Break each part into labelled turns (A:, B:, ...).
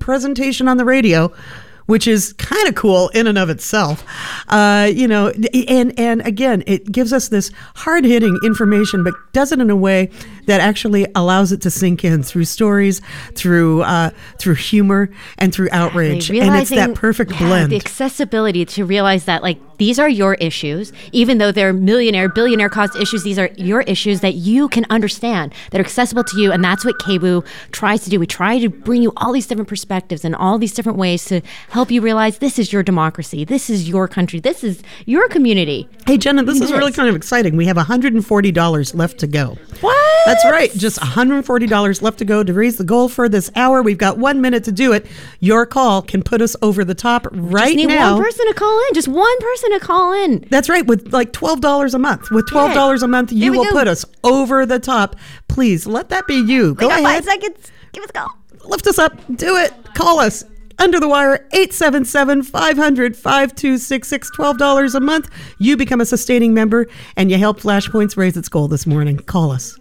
A: presentation on the radio, which is kind of cool in and of itself. And again, it gives us this hard-hitting information, but does it in a way that actually allows it to sink in through stories, through humor, and through outrage. And it's that perfect blend.
B: The accessibility to realize that, like, these are your issues, even though they're millionaire, billionaire caused issues. These are your issues that you can understand, that are accessible to you. And that's what KBOO tries to do. We try to bring you all these different perspectives and all these different ways to help you realize this is your democracy. This is your country. This is your community.
A: Hey, Jenna, this is really kind of exciting. We have $140 left to go.
B: What?
A: That's right. Just $140 left to go to raise the goal for this hour. We've got 1 minute to do it. Your call can put us over the top right now.
B: Just need one person to call in. Just one person to call in.
A: That's right. With like $12 a month. With $12 a month, you will put us over the top. Please, let that be you. Go ahead.
B: 5 seconds. Give us a call.
A: Lift us up. Do it. Call us. Under the Wire, 877-500-5266, $12 a month. You become a sustaining member, and you help Flashpoints raise its goal this morning. Call us.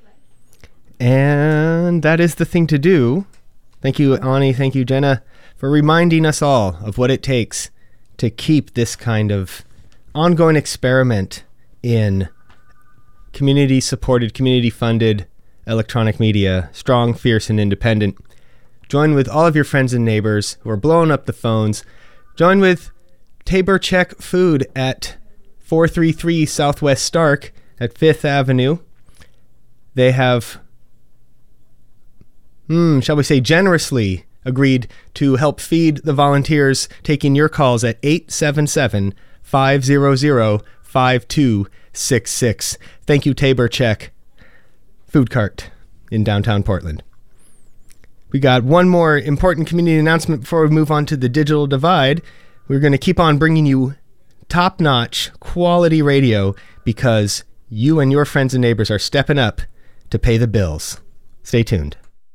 C: And that is the thing to do. Thank you, Ani. Thank you, Jenna, for reminding us all of what it takes to keep this kind of ongoing experiment in community-supported, community-funded electronic media strong, fierce, and independent. Join with all of your friends and neighbors who are blowing up the phones. Join with Tabor Czech Food at 433 Southwest Stark at 5th Avenue. They have, shall we say, generously agreed to help feed the volunteers, taking your calls at 877-500-5266. Thank you, Tabor Czech Food Cart in downtown Portland. We got one more important community announcement before we move on to the digital divide. We're going to keep on bringing you top-notch quality radio because you and your friends and neighbors are stepping up to pay the bills. Stay tuned.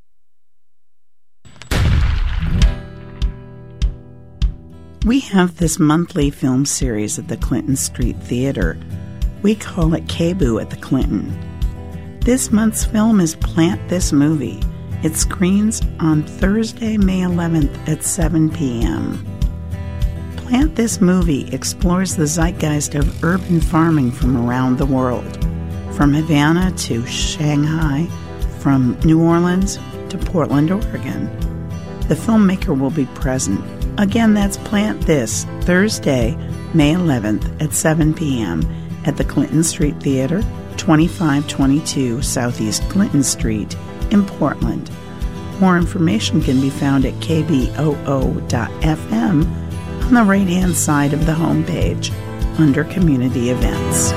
D: We have this monthly film series at the Clinton Street Theater. We call it KBOO at the Clinton. This month's film is Plant This Movie. It screens on Thursday, May 11th at 7 p.m. Plant This Movie explores the zeitgeist of urban farming from around the world, from Havana to Shanghai, from New Orleans to Portland, Oregon. The filmmaker will be present. Again, that's Plant This, Thursday, May 11th at 7 p.m. at the Clinton Street Theater, 2522 Southeast Clinton Street, in Portland. More information can be found at kboo.fm on the right-hand side of the homepage under Community Events.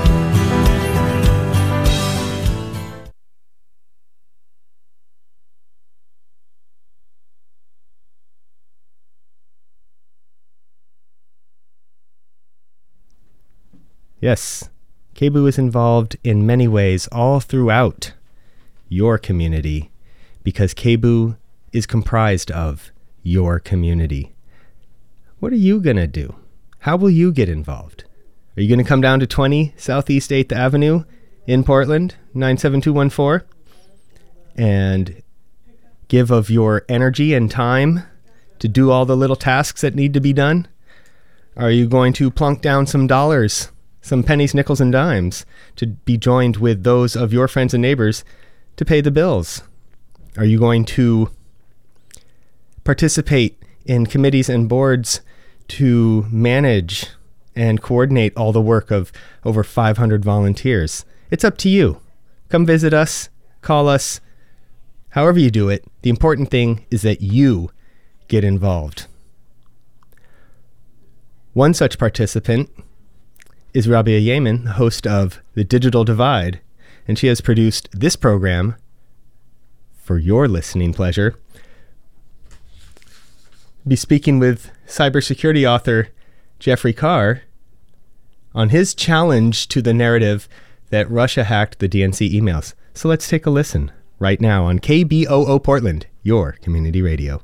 C: Yes, KBOO is involved in many ways all throughout your community because KBOO is comprised of your community. What are you going to do? How will you get involved? Are you going to come down to 20 Southeast 8th Avenue in Portland, 97214, and give of your energy and time to do all the little tasks that need to be done? Are you going to plunk down some dollars, some pennies, nickels, and dimes to be joined with those of your friends and neighbors to pay the bills? Are you going to participate in committees and boards to manage and coordinate all the work of over 500 volunteers? It's up to you. Come visit us, call us, however you do it. The important thing is that you get involved. One such participant is Rabia Yemen, the host of The Digital Divide, and she has produced this program for your listening pleasure. Be speaking with cybersecurity author Jeffrey Carr on his challenge to the narrative that Russia hacked the DNC emails. So let's take a listen right now on KBOO Portland, your community radio.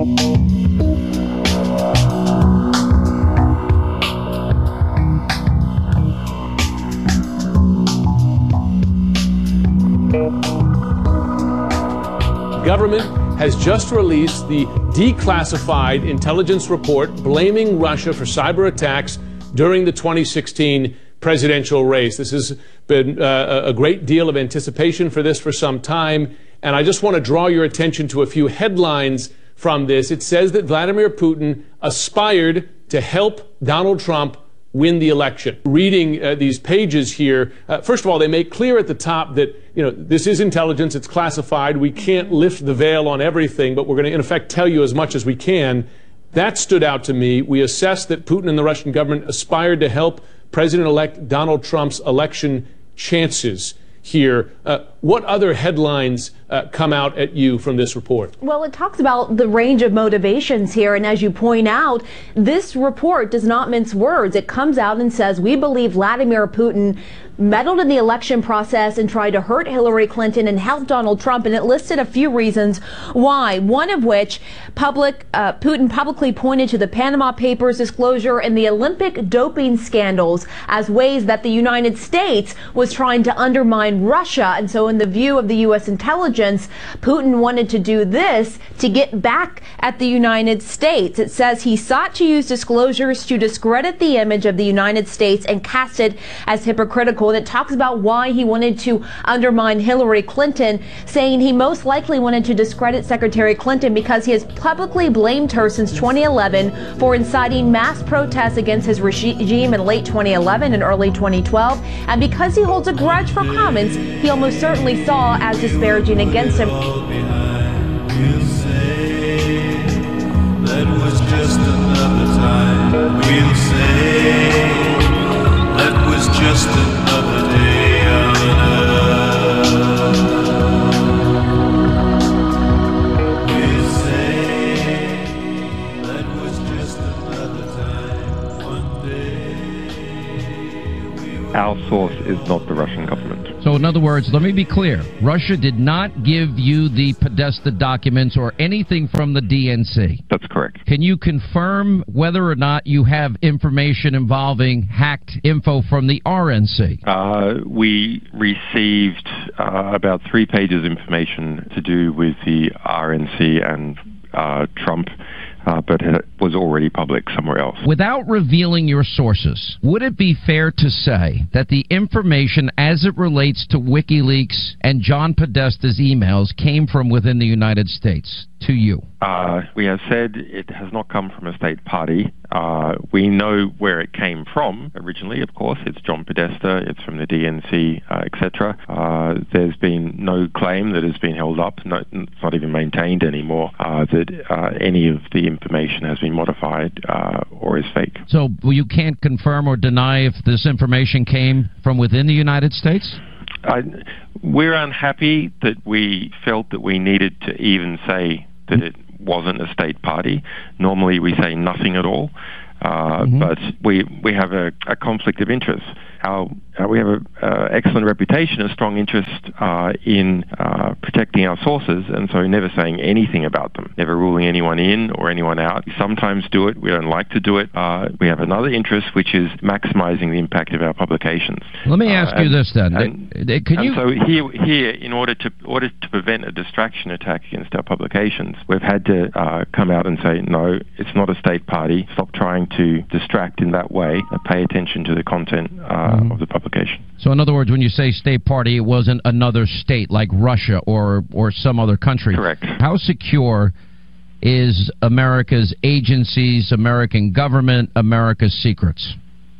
E: Government has just released the declassified intelligence report blaming Russia for cyber attacks during the 2016 presidential race. This has been a great deal of anticipation for this for some time, and I just want to draw your attention to a few headlines from this. It says that Vladimir Putin aspired to help Donald Trump win the election. Reading these pages here, first of all, they make clear at the top that, this is intelligence, it's classified, we can't lift the veil on everything, but we're going to, in effect, tell you as much as we can. That stood out to me. We assessed that Putin and the Russian government aspired to help President-elect Donald Trump's election chances here. What other headlines come out at you from this report?
F: Well, it talks about the range of motivations here, and as you point out, this report does not mince words. It comes out and says, we believe Vladimir Putin meddled in the election process and tried to hurt Hillary Clinton and help Donald Trump, and it listed a few reasons why, one of which Putin publicly pointed to the Panama Papers disclosure and the Olympic doping scandals as ways that the United States was trying to undermine Russia. And so in the view of the U.S. intelligence, Putin wanted to do this to get back at the United States. It says he sought to use disclosures to discredit the image of the United States and cast it as hypocritical. And it talks about why he wanted to undermine Hillary Clinton, saying he most likely wanted to discredit Secretary Clinton because he has publicly blamed her since 2011 for inciting mass protests against his regime in late 2011 and early 2012, and because he holds a grudge for comments he almost certainly saw as disparaging against him.
G: That was just another time. We'll say that was just another day on earth. We'll say that was just another time. One day.
H: Our source is not the Russian government.
I: So in other words, let me be clear. Russia did not give you the Podesta documents or anything from the DNC.
H: That's correct.
I: Can you confirm whether or not you have information involving hacked info from the RNC?
H: We received about 3 pages of information to do with the RNC and Trump, but it was already public somewhere else.
I: Without revealing your sources, would it be fair to say that the information as it relates to WikiLeaks and John Podesta's emails came from within the United States to you?
H: We have said it has not come from a state party. We know where it came from originally, of course. It's John Podesta, it's from the DNC, etc. There's been no claim that has been held up, it's not even maintained anymore, that any of the information has been modified or is fake.
I: So you can't confirm or deny if this information came from within the United States?
H: We're unhappy that we felt that we needed to even say that it wasn't a state party. Normally we say nothing at all, but we have a conflict of interest. We have an excellent reputation, a strong interest in protecting our sources, and so never saying anything about them, never ruling anyone in or anyone out. We sometimes do it, we don't like to do it. We have another interest, which is maximizing the impact of our publications.
I: Let me ask you this then.
H: So here, in order to prevent a distraction attack against our publications, we've had to come out and say, no, it's not a state party. Stop trying to distract in that way. Pay attention to the content of the publication.
I: So in other words, when you say state party, it wasn't another state like Russia or some other country.
H: Correct.
I: How secure is America's agencies, American government, America's secrets?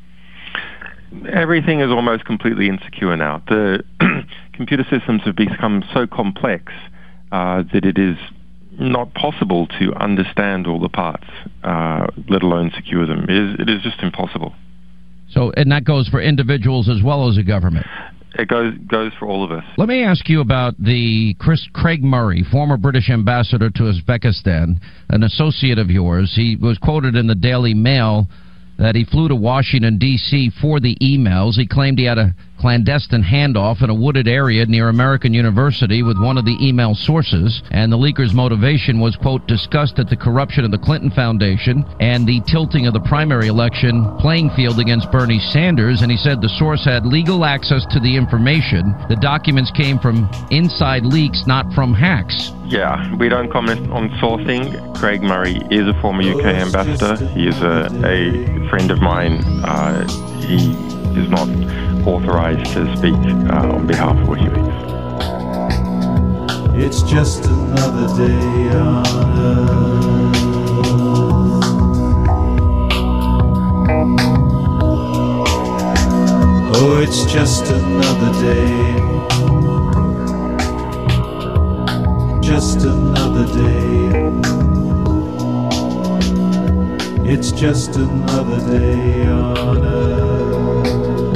H: Everything is almost completely insecure now. The computer systems have become so complex that it is not possible to understand all the parts, let alone secure them. It is just impossible.
I: So, and that goes for individuals as well as a government?
H: It goes for all of us.
I: Let me ask you about Craig Murray, former British ambassador to Uzbekistan, an associate of yours. He was quoted in the Daily Mail that he flew to Washington, D.C. for the emails. He claimed he had a clandestine handoff in a wooded area near American University with one of the email sources, and the leaker's motivation was, quote, disgust at the corruption of the Clinton Foundation and the tilting of the primary election playing field against Bernie Sanders, and he said the source had legal access to the information. The documents came from inside leaks, not from hacks.
H: Yeah, we don't comment on sourcing. Craig Murray is a former UK ambassador. He is a friend of mine. He is not authorized to speak on behalf of WikiLeaks.
G: It's just another day on Earth. Oh, it's just another day. Just another day. It's just another day on Earth.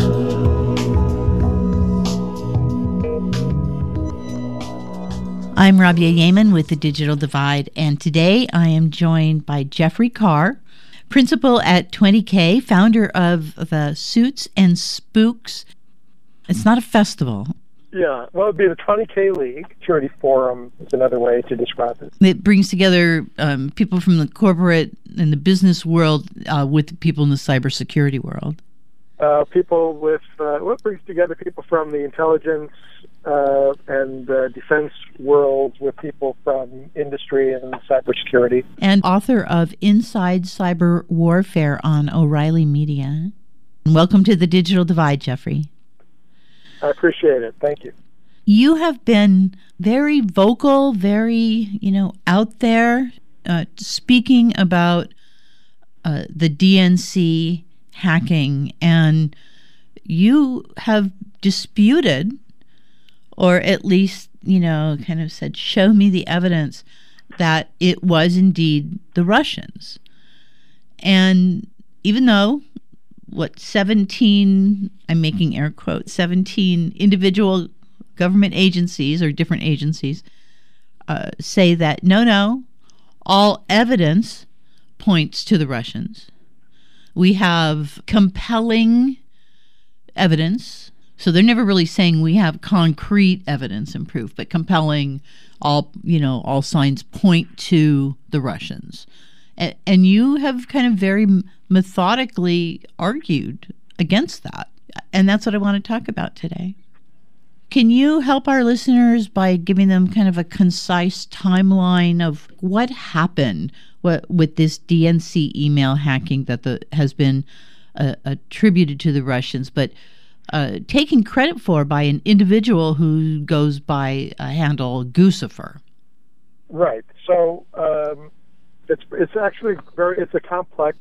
J: I'm Rabia Yeaman with The Digital Divide, and today I am joined by Jeffrey Carr, principal at 20K, founder of the Suits and Spooks. It's not a festival.
K: Yeah, well, it'd be the 20K League. Security Forum is another way to describe it.
J: It brings together people from the corporate and the business world with people in the cybersecurity world.
K: What brings together people from the intelligence and defense worlds with people from industry and cybersecurity.
J: And author of Inside Cyber Warfare on O'Reilly Media. Welcome to The Digital Divide, Jeffrey.
K: I appreciate it. Thank you.
J: You have been very vocal, very, out there, speaking about the DNC hacking, and you have disputed, or at least, kind of said, show me the evidence that it was indeed the Russians. And even though 17, I'm making air quotes, 17 individual government agencies or different agencies say that no, all evidence points to the Russians. We have compelling evidence. So they're never really saying we have concrete evidence and proof, but compelling, all signs point to the Russians. And you have kind of very methodically argued against that. And that's what I want to talk about today. Can you help our listeners by giving them kind of a concise timeline of what happened with this DNC email hacking that has been attributed to the Russians, but taken credit for by an individual who goes by a handle Guccifer?
K: Right. So it's actually it's a complex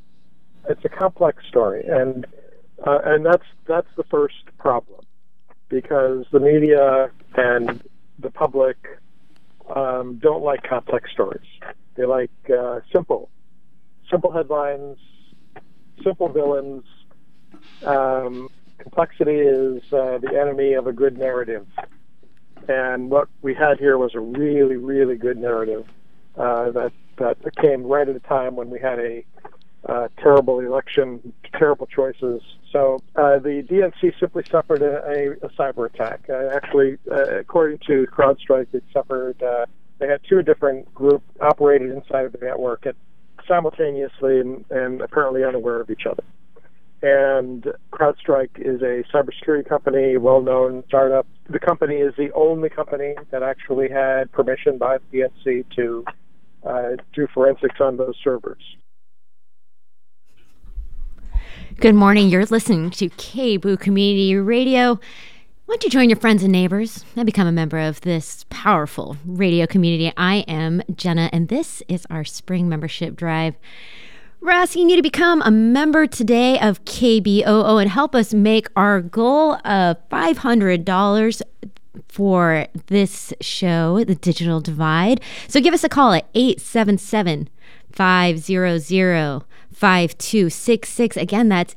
K: story, and that's the first problem, because the media and the public don't like complex stories. They like simple headlines, simple villains. Complexity is the enemy of a good narrative. And what we had here was a really, really good narrative that came right at a time when we had a terrible election, terrible choices. So the DNC simply suffered a cyber attack. Actually, according to CrowdStrike, they had two different groups operated inside of the network simultaneously and apparently unaware of each other. And CrowdStrike is a cybersecurity company, well-known startup. The company is the only company that actually had permission by the DNC to do forensics on those servers.
B: Good morning. You're listening to KBOO Community Radio. Why don't you join your friends and neighbors and become a member of this powerful radio community? I am Jenna, and this is our spring membership drive. We're asking you to become a member today of KBOO and help us make our goal of $500 for this show, The Digital Divide. So give us a call at 877 877-500-5266. Again, that's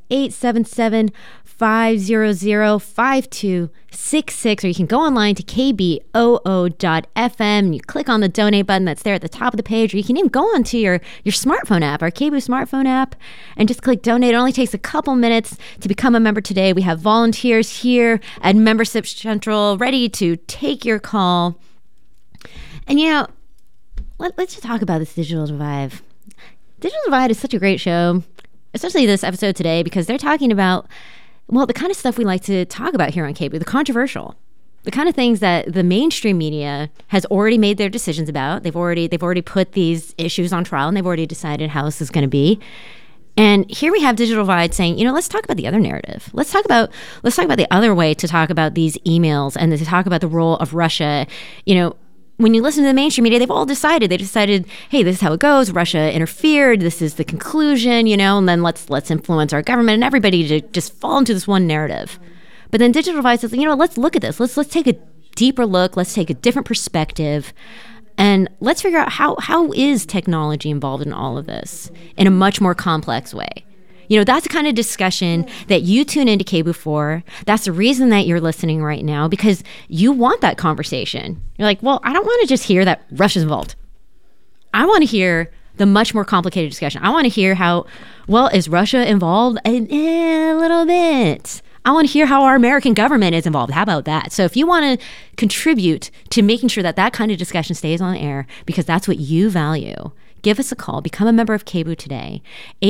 B: 877-500-5266. Or you can go online to kboo.fm. You click on the donate button that's there at the top of the page, or you can even go onto your smartphone app, our KBOO smartphone app, and just click donate. It only takes a couple minutes to become a member today. We have volunteers here at Membership Central ready to take your call. And let's just talk about this Digital Divide. Digital Divide is such a great show, especially this episode today, because they're talking about, well, the kind of stuff we like to talk about here on KBOO, the controversial, the kind of things that the mainstream media has already made their decisions about. They've already put these issues on trial, and they've already decided how this is going to be. And here we have Digital Divide saying, let's talk about the other narrative. Let's talk about the other way to talk about these emails and to talk about the role of Russia. When you listen to the mainstream media, they've all decided, hey, this is how it goes. Russia interfered. This is the conclusion, and then let's influence our government and everybody to just fall into this one narrative. But then Digital Divide says, let's look at this. Let's take a deeper look. Let's take a different perspective. And let's figure out how is technology involved in all of this in a much more complex way. That's the kind of discussion that you tune into KBOO for. That's the reason that you're listening right now, because you want that conversation. You're like, well, I don't want to just hear that Russia's involved. I want to hear the much more complicated discussion. I want to hear is Russia involved? A little bit. I want to hear how our American government is involved. How about that? So if you want to contribute to making sure that kind of discussion stays on air, because that's what you value, give us a call. Become a member of KBOO today.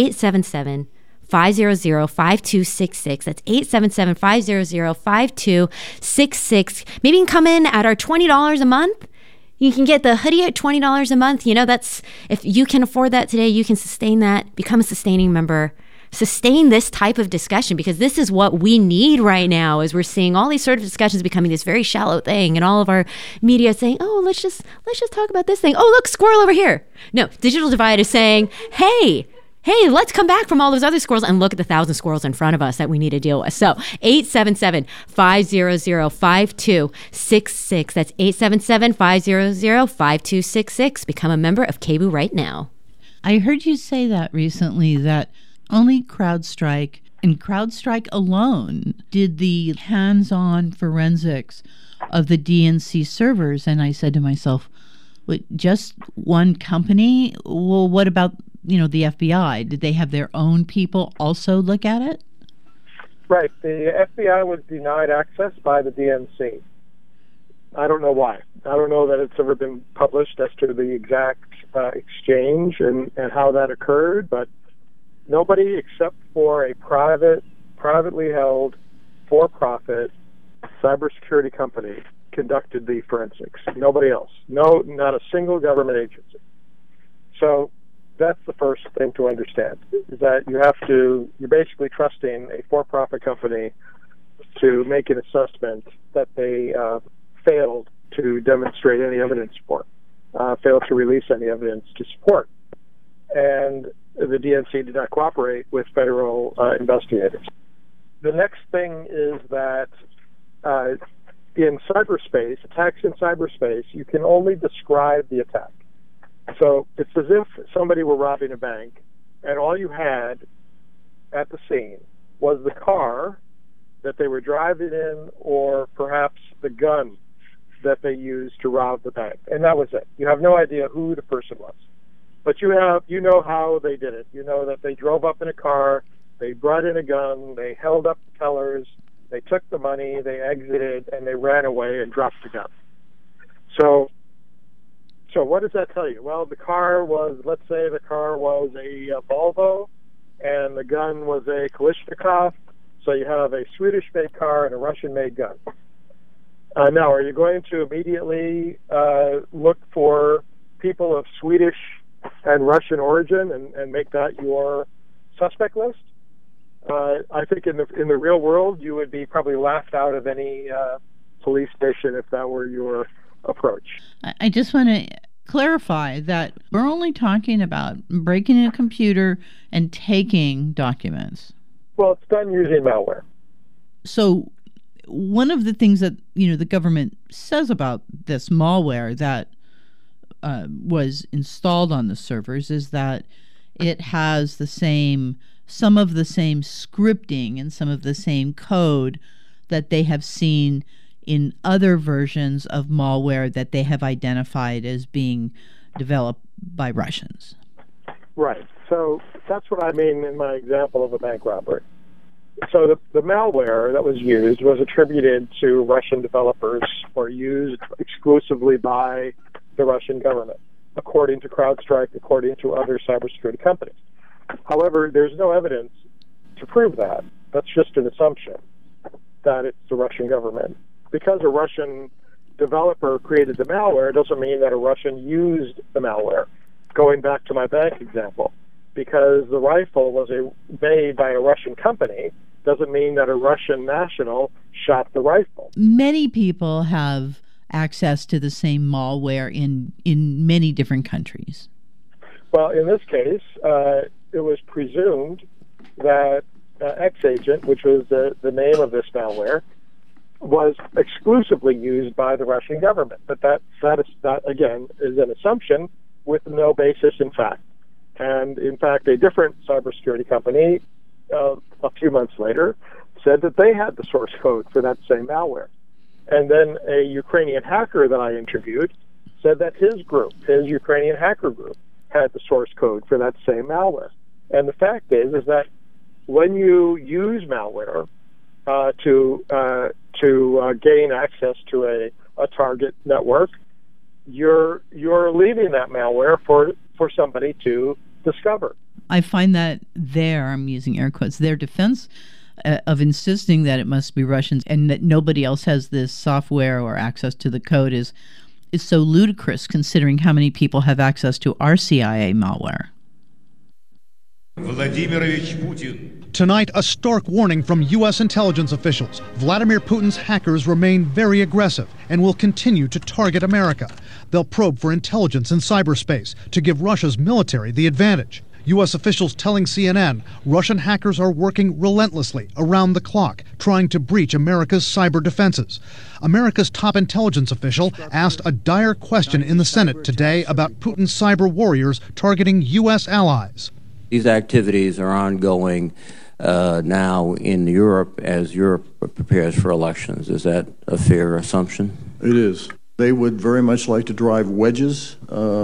B: 877-500-5266. That's 877-500-5266. Maybe you can come in at our $20 a month. You can get the hoodie at $20 a month. That's, if you can afford that today, you can sustain that. Become a sustaining member. Sustain this type of discussion, because this is what we need right now, as we're seeing all these sort of discussions becoming this very shallow thing, and all of our media saying, oh, let's just talk about this thing. Oh, look, squirrel over here. No, Digital Divide is saying, hey, let's come back from all those other squirrels and look at the 1,000 squirrels in front of us that we need to deal with. So 877-500-5266. That's 877-500-5266. Become a member of KBOO right now.
J: I heard you say that recently, that only CrowdStrike and CrowdStrike alone did the hands-on forensics of the DNC servers. And I said to myself, wait, just one company? Well, what about the FBI? Did they have their own people also look at it?
K: Right. The FBI was denied access by the DNC. I don't know why. I don't know that it's ever been published as to the exact exchange and how that occurred, but nobody except for a privately held, for-profit cybersecurity company conducted the forensics. Nobody else. No, not a single government agency. So that's the first thing to understand, is that you're basically trusting a for-profit company to make an assessment that they failed to demonstrate any evidence for, failed to release any evidence to support. And the DNC did not cooperate with federal investigators. The next thing is that in cyberspace, attacks in cyberspace, you can only describe the attack. So it's as if somebody were robbing a bank, and all you had at the scene was the car that they were driving in, or perhaps the gun that they used to rob the bank. And that was it. You have no idea who the person was. But you know how they did it. You know that they drove up in a car, they brought in a gun, they held up the tellers, they took the money, they exited, and they ran away and dropped the gun. So what does that tell you? Well, let's say the car was a Volvo, and the gun was a Kalashnikov. So you have a Swedish-made car and a Russian-made gun. Now, are you going to immediately look for people of Swedish and Russian origin and make that your suspect list? I think in the real world, you would be probably laughed out of any police station if that were your approach.
J: I just want to clarify that we're only talking about breaking a computer and taking documents.
K: Well, it's done using malware.
J: So one of the things that the government says about this malware, that was installed on the servers is that it has some of the same scripting and some of the same code that they have seen in other versions of malware that they have identified as being developed by Russians.
K: Right. So that's what I mean in my example of a bank robbery. So the malware that was used was attributed to Russian developers or used exclusively by the Russian government, according to CrowdStrike, according to other cybersecurity companies. However, there's no evidence to prove that. That's just an assumption that it's the Russian government. Because a Russian developer created the malware doesn't mean that a Russian used the malware. Going back to my bank example, because the rifle was made by a Russian company doesn't mean that a Russian national shot the rifle.
J: Many people have access to the same malware in many different countries.
K: Well, in this case, it was presumed that X-Agent, which was the name of this malware, was exclusively used by the Russian government. But that again, is an assumption with no basis in fact. And in fact, a different cybersecurity company, a few months later, said that they had the source code for that same malware. And then a Ukrainian hacker that I interviewed said that his Ukrainian hacker group, had the source code for that same malware. And the fact is that when you use malware to gain access to a target network, you're leaving that malware for somebody to discover.
J: I find that I'm using air quotes, their defense of insisting that it must be Russians and that nobody else has this software or access to the code is so ludicrous, considering how many people have access to our CIA malware.
L: Tonight, a stark warning from U.S. intelligence officials. Vladimir Putin's hackers remain very aggressive and will continue to target America. They'll probe for intelligence in cyberspace to give Russia's military the advantage. U.S. officials telling CNN Russian hackers are working relentlessly around the clock, trying to breach America's cyber defenses. America's top intelligence official asked a dire question in the Senate today about Putin's cyber warriors targeting U.S. allies.
M: These activities are ongoing now in Europe as Europe prepares for elections. Is that a fair assumption?
N: It is. They would very much like to drive wedges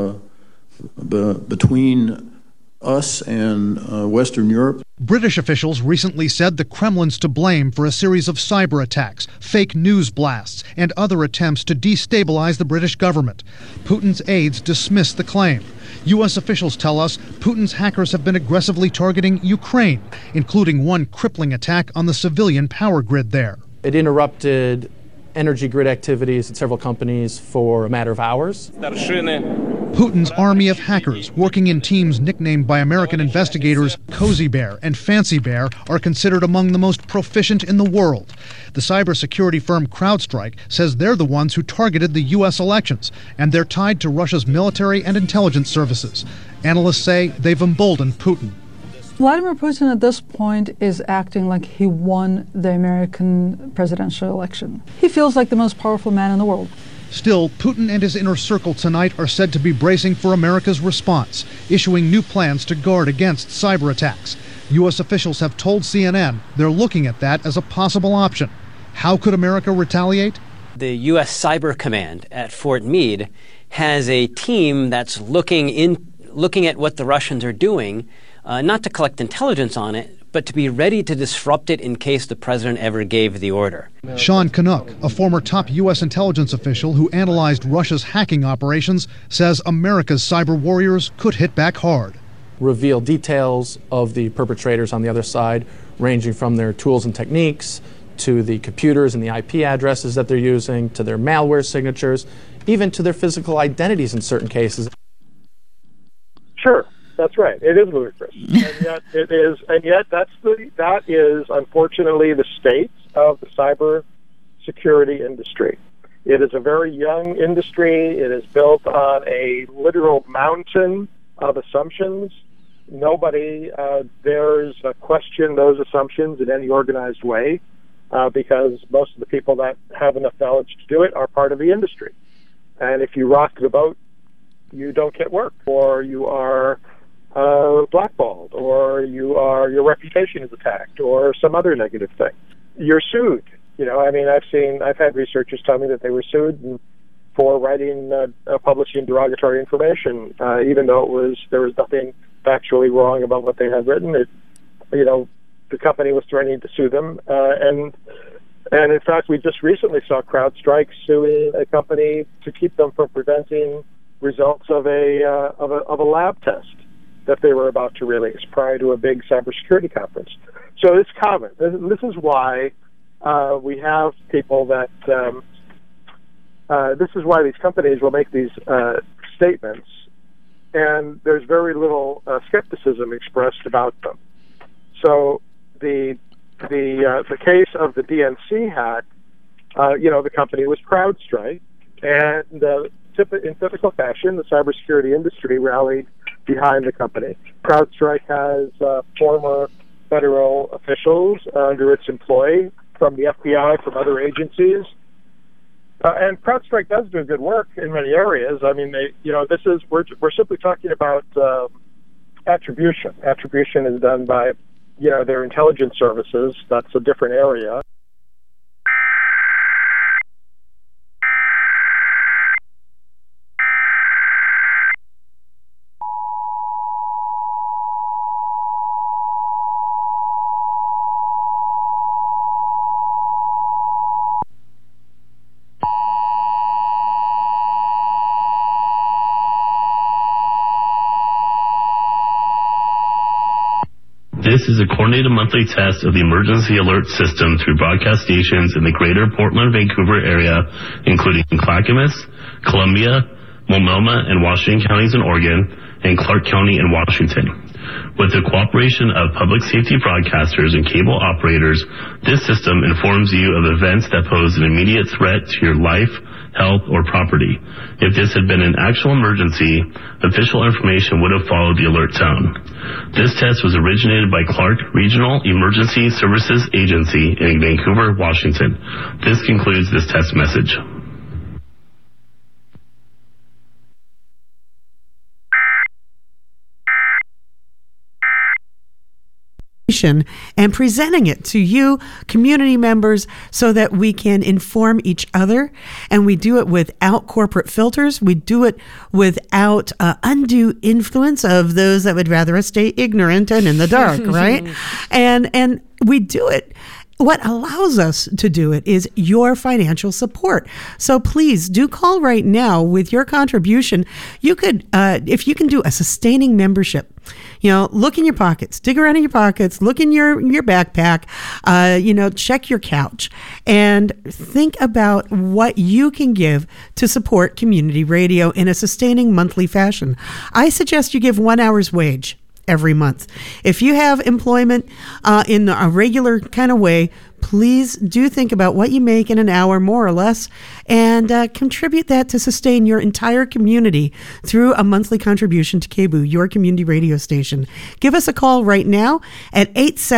N: between us and Western Europe.
L: British officials recently said the Kremlin's to blame for a series of cyber attacks, fake news blasts, and other attempts to destabilize the British government. Putin's aides dismissed the claim. U.S. officials tell us Putin's hackers have been aggressively targeting Ukraine, including one crippling attack on the civilian power grid there.
O: It interrupted energy grid activities at several companies for a matter of hours.
L: Putin's army of hackers, working in teams nicknamed by American investigators Cozy Bear and Fancy Bear, are considered among the most proficient in the world. The cybersecurity firm CrowdStrike says they're the ones who targeted the U.S. elections, and they're tied to Russia's military and intelligence services. Analysts say they've emboldened Putin.
P: Vladimir Putin at this point is acting like he won the American presidential election. He feels like the most powerful man in the world.
L: Still, Putin and his inner circle tonight are said to be bracing for America's response, issuing new plans to guard against cyber attacks. U.S. officials have told CNN they're looking at that as a possible option. How could America retaliate?
Q: The U.S. Cyber Command at Fort Meade has a team that's looking at what the Russians are doing, not to collect intelligence on it, but to be ready to disrupt it in case the president ever gave the order.
L: Sean Canuck, a former top U.S. intelligence official who analyzed Russia's hacking operations, says America's cyber warriors could hit back hard.
O: Reveal details of the perpetrators on the other side, ranging from their tools and techniques, to the computers and the IP addresses that they're using, to their malware signatures, even to their physical identities in certain cases.
K: Sure. That's right. It is ludicrous, and yet it is. And yet that is unfortunately the state of the cyber security industry. It is a very young industry. It is built on a literal mountain of assumptions. Nobody dares question those assumptions in any organized way because most of the people that have enough knowledge to do it are part of the industry. And if you rock the boat you don't get work, or you are blackballed, or your reputation is attacked, or some other negative thing. You're sued. I've had researchers tell me that they were sued for writing, publishing derogatory information, even though there was nothing factually wrong about what they had written. The company was threatening to sue them, and in fact, we just recently saw CrowdStrike suing a company to keep them from preventing results of a lab test that they were about to release prior to a big cybersecurity conference. So it's common. This is why we have people that. This is why these companies will make these statements, and there's very little skepticism expressed about them. So the case of the DNC hack, the company was CrowdStrike, and in typical fashion, the cybersecurity industry rallied behind the company. CrowdStrike has former federal officials under its employ from the FBI, from other agencies. And CrowdStrike does do good work in many areas. I mean, we're simply talking about attribution. Attribution is done by, their intelligence services. That's a different area.
R: This is a coordinated monthly test of the emergency alert system through broadcast stations in the greater Portland-Vancouver area, including Clackamas, Columbia, Multnomah, and Washington counties in Oregon, and Clark County in Washington. With the cooperation of public safety broadcasters and cable operators, this system informs you of events that pose an immediate threat to your life, health, or property. If this had been an actual emergency, official information would have followed the alert tone. This test was originated by Clark Regional Emergency Services Agency in Vancouver, Washington. This concludes this test message.
A: And presenting it to you, community members, so that we can inform each other. And we do it without corporate filters. We do it without undue influence of those that would rather us stay ignorant and in the dark, right? And we do it. What allows us to do it is your financial support. So please do call right now with your contribution. You could, if you can do a sustaining membership, look in your pockets, dig around in your pockets, look in your backpack, check your couch, and think about what you can give to support community radio in a sustaining monthly fashion. I suggest you give 1 hour's wage every month. If you have employment in a regular kind of way, please do think about what you make in an hour, more or less, and contribute that to sustain your entire community through a monthly contribution to KBOO, your community radio station. Give us a call right now at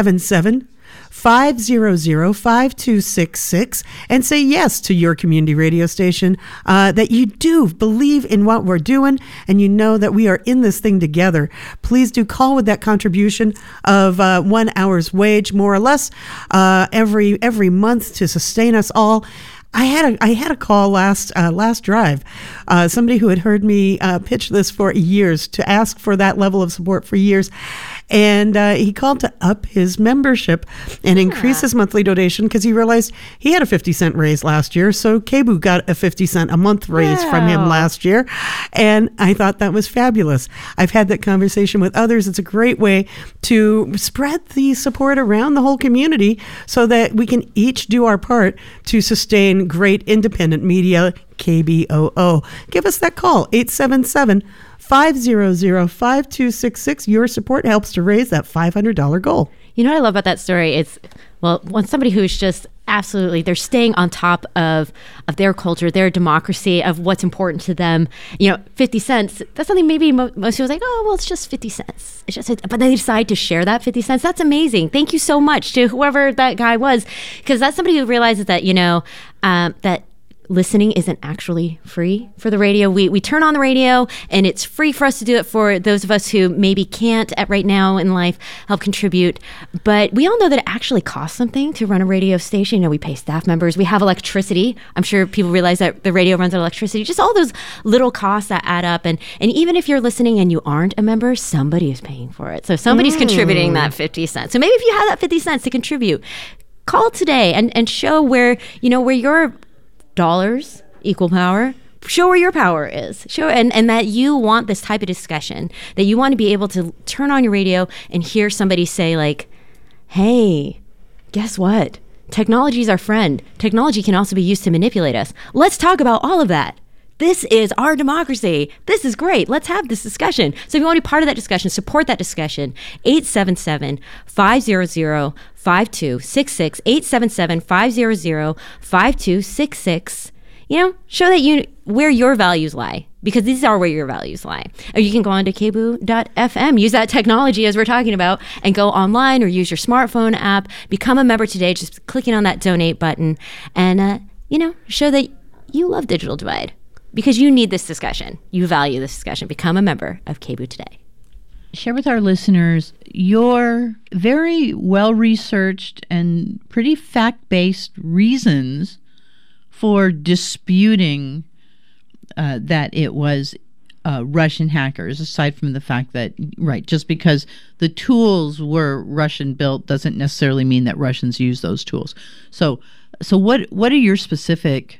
A: 877-500-5266 and say yes to your community radio station, that you do believe in what we're doing and you know that we are in this thing together. Please do call with that contribution of 1 hour's wage, more or less, every month to sustain us all. I had a call last drive, somebody who had heard me pitch this for years, to ask for that level of support for years. And he called to up his membership and increase his monthly donation because he realized he had a 50-cent raise last year. So KBOO got a 50-cent a month raise from him last year. And I thought that was fabulous. I've had that conversation with others. It's a great way to spread the support around the whole community so that we can each do our part to sustain great independent media, KBOO. Give us that call, 877-500-5266. Your support helps to raise that $500 goal.
B: You know what I love about that story? It's, when somebody who's just absolutely, they're staying on top of their culture, their democracy, of what's important to them. 50 cents, that's something maybe most people like, oh, well, it's just 50 cents. It's just, but they decide to share that 50 cents. That's amazing. Thank you so much to whoever that guy was, because that's somebody who realizes that, that listening isn't actually free for the radio. We turn on the radio, and it's free for us to do it for those of us who maybe can't at right now in life help contribute. But we all know that it actually costs something to run a radio station. You know, we pay staff members. We have electricity. I'm sure people realize that the radio runs on electricity. Just all those little costs that add up. And even if you're listening and you aren't a member, somebody is paying for it. So somebody's contributing that 50 cents. So maybe if you have that 50 cents to contribute, call today and show where your dollars equal power. Show where your power is. Show and that you want this type of discussion, that you want to be able to turn on your radio and hear somebody say like, hey, guess what? Technology is our friend. Technology can also be used to manipulate us. Let's talk about all of that. This is our democracy. This is great. Let's have this discussion. So if you want to be part of that discussion, support that discussion. 877-500-5266. 877-500-5266. You know, show that where your values lie, because these are where your values lie. Or you can go on to kboo.fm, use that technology as we're talking about, and go online or use your smartphone app. Become a member today, just clicking on that donate button, and show that you love Digital Divide. Because you need this discussion. You value this discussion. Become a member of KBOO today.
J: Share with our listeners your very well-researched and pretty fact-based reasons for disputing that it was Russian hackers, aside from the fact that, right, just because the tools were Russian-built doesn't necessarily mean that Russians use those tools. So what are your specific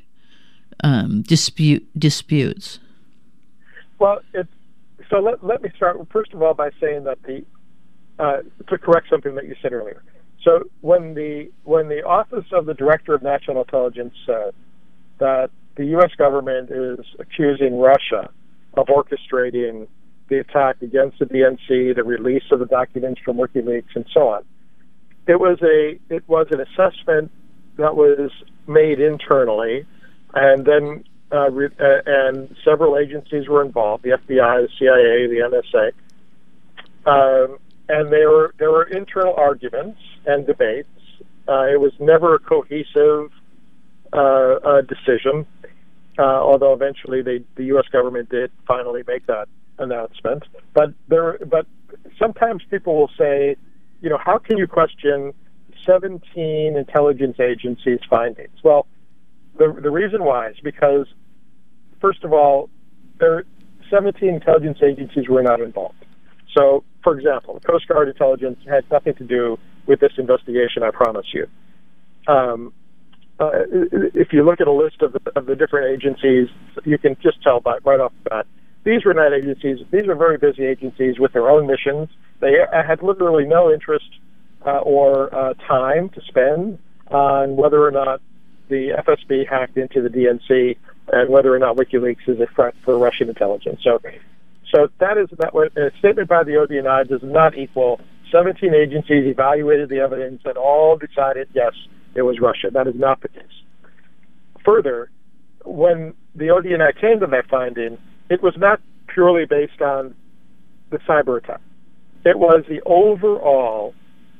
J: disputes?
K: Well, let me start first of all by saying that to correct something that you said earlier. So when the Office of the Director of National Intelligence said that the U.S. government is accusing Russia of orchestrating the attack against the DNC, the release of the documents from WikiLeaks, and so on, it was an assessment that was made internally. And then and several agencies were involved: the FBI, the CIA, the NSA, and there were internal arguments and debates. It was never a cohesive decision, although eventually the U.S. government did finally make that announcement. But sometimes people will say, how can you question 17 intelligence agencies' findings? Well, the reason why is because, first of all, 17 intelligence agencies were not involved. So, for example, the Coast Guard intelligence had nothing to do with this investigation, I promise you. If you look at a list of the different agencies, you can just tell right off the bat, these were not agencies. These were very busy agencies with their own missions. They had literally no interest or time to spend on whether or not the FSB hacked into the DNC and whether or not WikiLeaks is a threat for Russian intelligence. So that a statement by the ODNI does not equal 17 agencies evaluated the evidence and all decided, yes, it was Russia. That is not the case. Further, when the ODNI came to that finding, it was not purely based on the cyber attack. It was the overall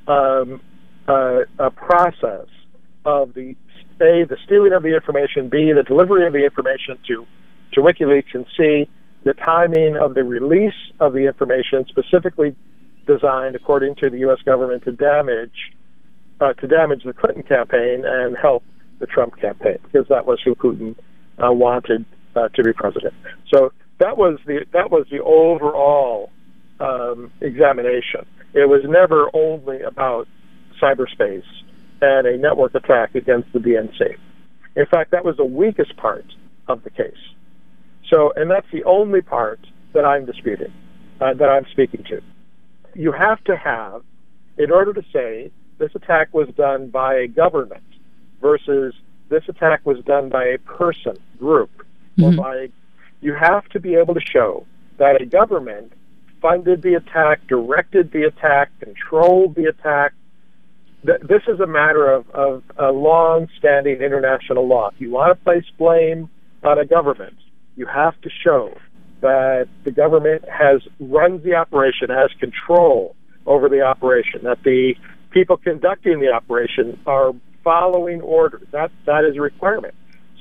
K: process of the stealing of the information, B, the delivery of the information to WikiLeaks, and C, the timing of the release of the information specifically designed, according to the U.S. government, to damage the Clinton campaign and help the Trump campaign, because that was who Putin wanted to be president. So that was the overall examination. It was never only about cyberspace and a network attack against the DNC. In fact, that was the weakest part of the case. So, and that's the only part that I'm disputing, that I'm speaking to. You have to have, in order to say this attack was done by a government versus this attack was done by a person, group, or you have to be able to show that a government funded the attack, directed the attack, controlled the attack. This is a matter of a long-standing international law. If you want to place blame on a government, you have to show that the government runs the operation, has control over the operation, that the people conducting the operation are following orders. That is a requirement. So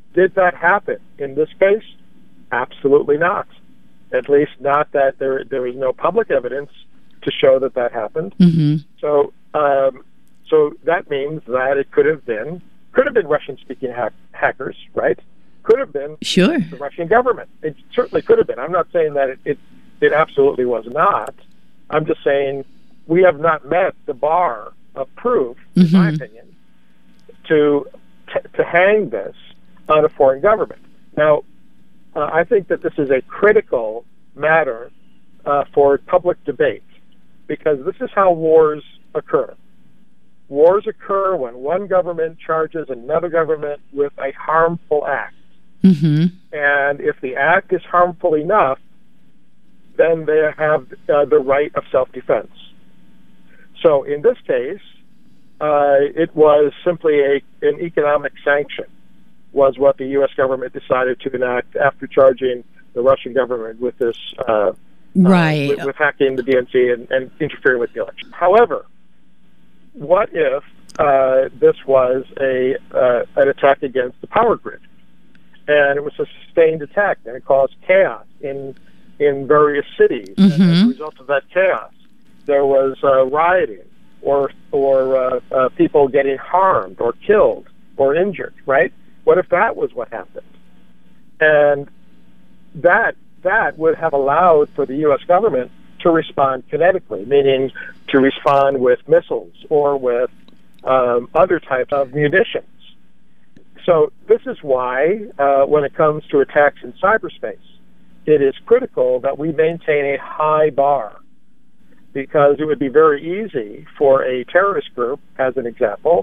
K: Did that happen in this case? Absolutely not. At least not that there was no public evidence to show that that happened.
J: Mm-hmm.
K: So that means that it could have been Russian-speaking hackers, right? Could have been
J: sure
K: the Russian government. It certainly could have been. I'm not saying that it absolutely was not. I'm just saying we have not met the bar of proof, in my opinion, to hang this on a foreign government. Now, I think that this is a critical matter for public debate, because this is how wars occur. Wars occur when one government charges another government with a harmful act.
J: Mm-hmm.
K: And if the act is harmful enough, then they have the right of self-defense. So in this case, it was simply an economic sanction, was what the U.S. government decided to enact after charging the Russian government with this,
J: right,
K: with hacking the DNC and interfering with the election. However, what if this was an attack against the power grid, and it was a sustained attack, and it caused chaos in various cities?
J: Mm-hmm.
K: And as a result of that chaos, there was rioting or people getting harmed or killed or injured, right? What if that was what happened? And that would have allowed for the U.S. government to respond kinetically, meaning to respond with missiles or with other types of munitions. So this is why, when it comes to attacks in cyberspace, it is critical that we maintain a high bar, because it would be very easy for a terrorist group, as an example,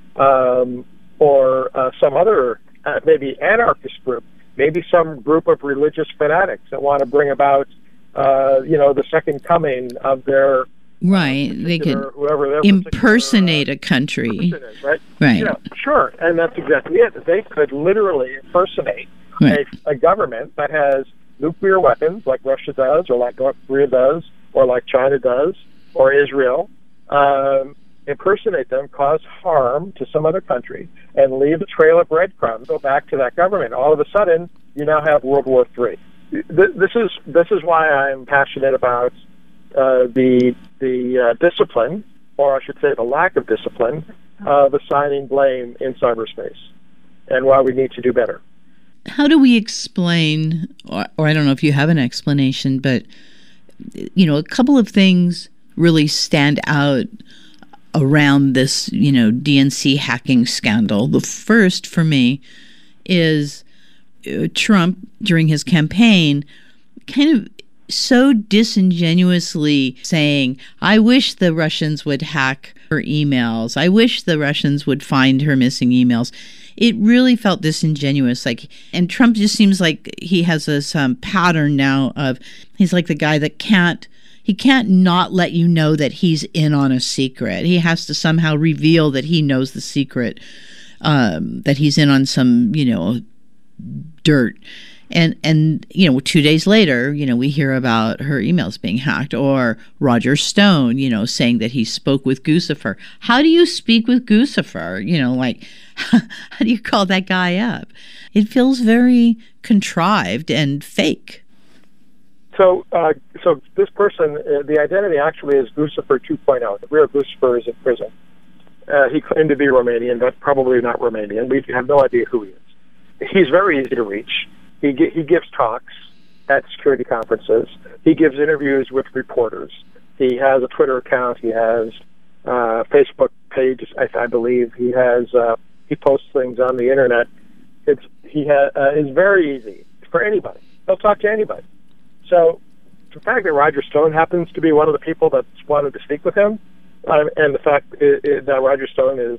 K: or some other, maybe anarchist group, maybe some group of religious fanatics that want to bring about, the second coming of their
J: right. They could impersonate a country,
K: right?
J: Right.
K: Yeah, sure, and that's exactly it. They could literally impersonate a government that has nuclear weapons, like Russia does, or like North Korea does, or like China does, or Israel. Impersonate them, cause harm to some other country, and leave a trail of breadcrumbs, go back to that government. All of a sudden, you now have World War III. This is why I'm passionate about the discipline, or I should say the lack of discipline, of assigning blame in cyberspace, and why we need to do better.
J: How do we explain, or I don't know if you have an explanation, but a couple of things really stand out around this, DNC hacking scandal. The first for me is Trump, during his campaign, kind of so disingenuously saying, I wish the Russians would hack her emails. I wish the Russians would find her missing emails. It really felt disingenuous. And Trump just seems like he has this pattern now of, he's like the guy that can't not let you know that he's in on a secret. He has to somehow reveal that he knows the secret, that he's in on some, dirt. And 2 days later, we hear about her emails being hacked, or Roger Stone, saying that he spoke with Guccifer. How do you speak with Guccifer? How do you call that guy up? It feels very contrived and fake.
K: So this person, the identity actually is Guccifer 2.0. The real Guccifer is in prison. He claimed to be Romanian, but probably not Romanian. We have no idea who he is. He's very easy to reach. He gives talks at security conferences. He gives interviews with reporters. He has a Twitter account. He has a Facebook page, I believe. He posts things on the internet. It's very easy for anybody. He'll talk to anybody. So the fact that Roger Stone happens to be one of the people that's wanted to speak with him, and the fact that Roger Stone is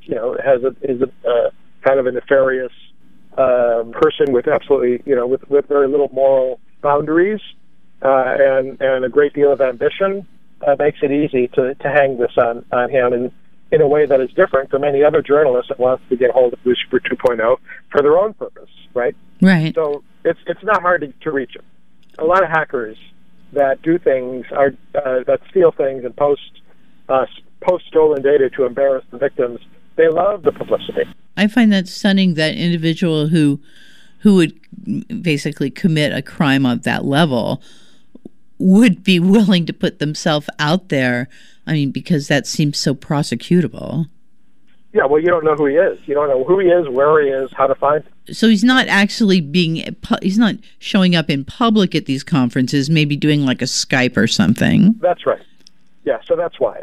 K: a kind of a nefarious person with absolutely, with very little moral boundaries and a great deal of ambition, makes it easy to hang this on him in a way that is different from any other journalist that wants to get hold of Lucifer 2.0 for their own purpose, right?
J: Right.
K: So it's not hard to reach him. A lot of hackers that do things that steal things and post stolen data to embarrass the victims. They love the publicity.
J: I find that stunning, that individual who who would basically commit a crime of that level would be willing to put themselves out there. I mean, because that seems so prosecutable.
K: Yeah, well, you don't know who he is. You don't know who he is, where he is, how to find him.
J: So he's not actually he's not showing up in public at these conferences, maybe doing like a Skype or something.
K: That's right. Yeah, so that's why.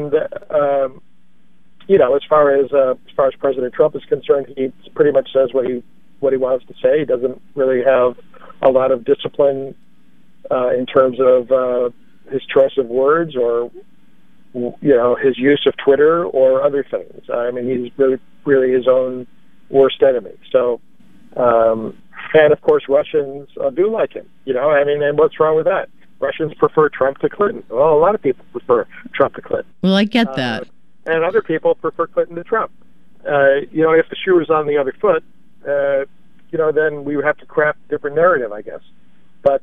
K: As far as President Trump is concerned, he pretty much says what he wants to say. He doesn't really have a lot of discipline in terms of his choice of words or his use of Twitter or other things. I mean, he's really his own worst enemy. So, and of course, Russians do like him. And what's wrong with that? Russians prefer Trump to Clinton. Well, a lot of people prefer Trump to Clinton.
J: Well, I get that.
K: And other people prefer Clinton to Trump. If the shoe was on the other foot, then we would have to craft a different narrative, I guess. But